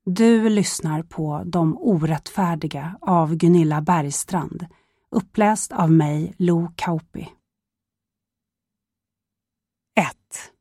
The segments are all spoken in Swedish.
Du lyssnar på De orättfärdiga av Gunilla Bergstrand, uppläst av mig, Lo Kauppi. 1.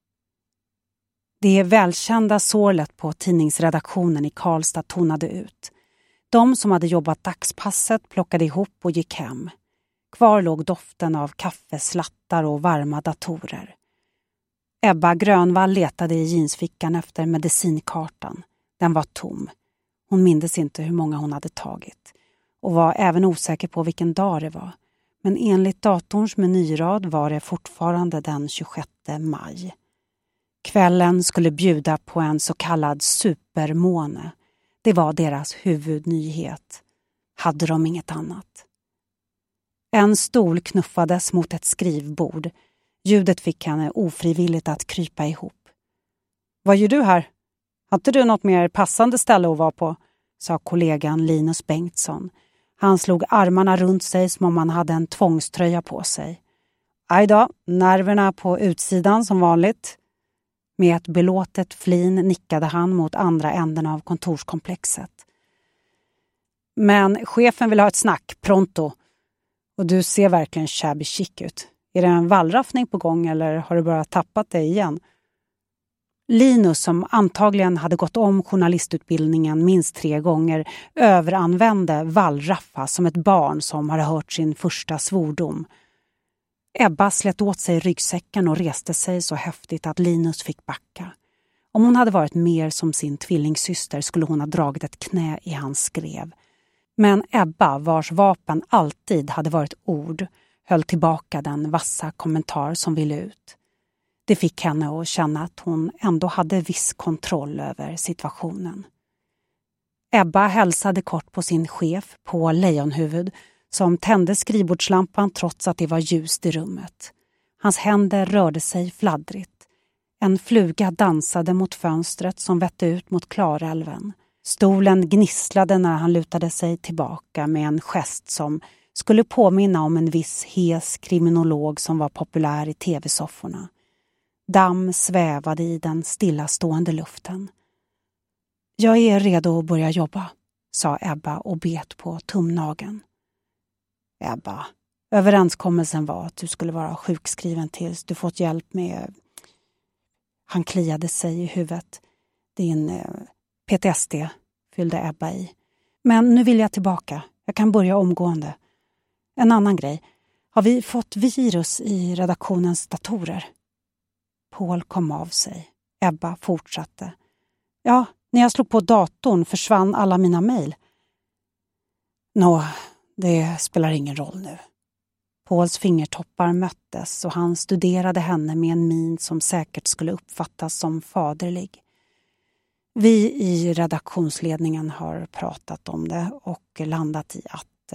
Det välkända sorlet på tidningsredaktionen i Karlstad tonade ut. De som hade jobbat dagspasset plockade ihop och gick hem. Kvar låg doften av kaffeslattar och varma datorer. Ebba Grönvall letade i jeansfickan efter medicinkartan. Den var tom. Hon mindes inte hur många hon hade tagit och var även osäker på vilken dag det var. Men enligt datorns menyrad var det fortfarande den 26 maj. Kvällen skulle bjuda på en så kallad supermåne. Det var deras huvudnyhet. Hade de inget annat? En stol knuffades mot ett skrivbord. Ljudet fick henne ofrivilligt att krypa ihop. Vad gör du här? Har inte du något mer passande ställe att vara på? Sa kollegan Linus Bengtsson. Han slog armarna runt sig som om han hade en tvångströja på sig. Aj då, nerverna på utsidan som vanligt. Med ett belåtet flin nickade han mot andra änden av kontorskomplexet. Men chefen vill ha ett snack, pronto. Och du ser verkligen shabby chic ut. Är det en vallraffning på gång eller har du bara tappat dig igen? Linus, som antagligen hade gått om journalistutbildningen minst 3 gånger, överanvände vallraffa som ett barn som hade hört sin första svordom. Ebba slet åt sig ryggsäcken och reste sig så häftigt att Linus fick backa. Om hon hade varit mer som sin tvillingsyster skulle hon ha dragit ett knä i hans skrev. Men Ebba, vars vapen alltid hade varit ord, höll tillbaka den vassa kommentar som ville ut. Det fick henne att känna att hon ändå hade viss kontroll över situationen. Ebba hälsade kort på sin chef, på Lejonhuvud, som tände skrivbordslampan trots att det var ljust i rummet. Hans händer rörde sig fladdrigt. En fluga dansade mot fönstret som vette ut mot Klarälven. Stolen gnisslade när han lutade sig tillbaka med en gest som skulle påminna om en viss hes kriminolog som var populär i tv-sofforna. Damm svävade i den stillastående luften. Jag är redo att börja jobba, sa Ebba och bet på tumnageln. Ebba, överenskommelsen var att du skulle vara sjukskriven tills du fått hjälp med... Han kliade sig i huvudet. Din PTSD, fyllde Ebba i. Men nu vill jag tillbaka. Jag kan börja omgående. En annan grej. Har vi fått virus i redaktionens datorer? Paul kom av sig. Ebba fortsatte. Ja, när jag slog på datorn försvann alla mina mejl. Det spelar ingen roll nu. Pauls fingertoppar möttes och han studerade henne med en min som säkert skulle uppfattas som faderlig. Vi i redaktionsledningen har pratat om det och landat i att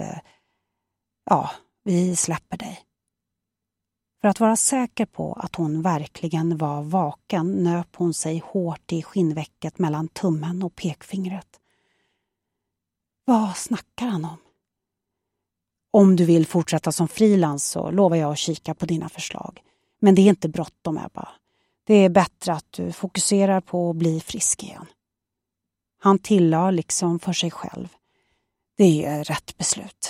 vi släpper dig. För att vara säker på att hon verkligen var vaken nöp hon sig hårt i skinnvecket mellan tummen och pekfingret. Vad snackar han om? Om du vill fortsätta som frilans så lovar jag att kika på dina förslag. Men det är inte bråttom, Ebba. Det är bättre att du fokuserar på att bli frisk igen. Han tillade liksom för sig själv. Det är rätt beslut.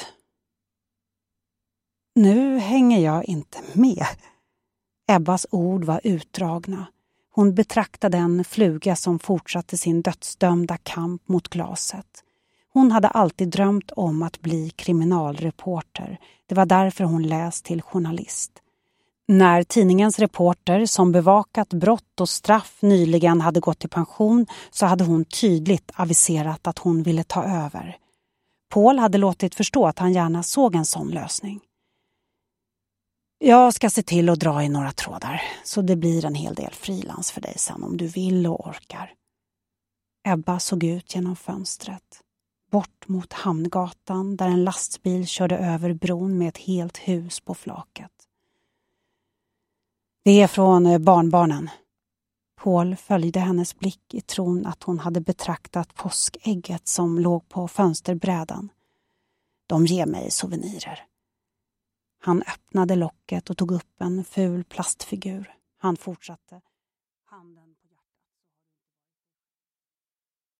Nu hänger jag inte med. Ebbas ord var utdragna. Hon betraktade en fluga som fortsatte sin dödsdömda kamp mot glaset. Hon hade alltid drömt om att bli kriminalreporter. Det var därför hon läst till journalist. När tidningens reporter som bevakat brott och straff nyligen hade gått i pension så hade hon tydligt aviserat att hon ville ta över. Paul hade låtit förstå att han gärna såg en sån lösning. Jag ska se till att dra i några trådar så det blir en hel del frilans för dig sen om du vill och orkar. Ebba såg ut genom fönstret. Bort mot Hamngatan där en lastbil körde över bron med ett helt hus på flaket. Det är från barnbarnen. Paul följde hennes blick i tron att hon hade betraktat påskägget som låg på fönsterbrädan. De ger mig souvenirer. Han öppnade locket och tog upp en ful plastfigur. Han fortsatte.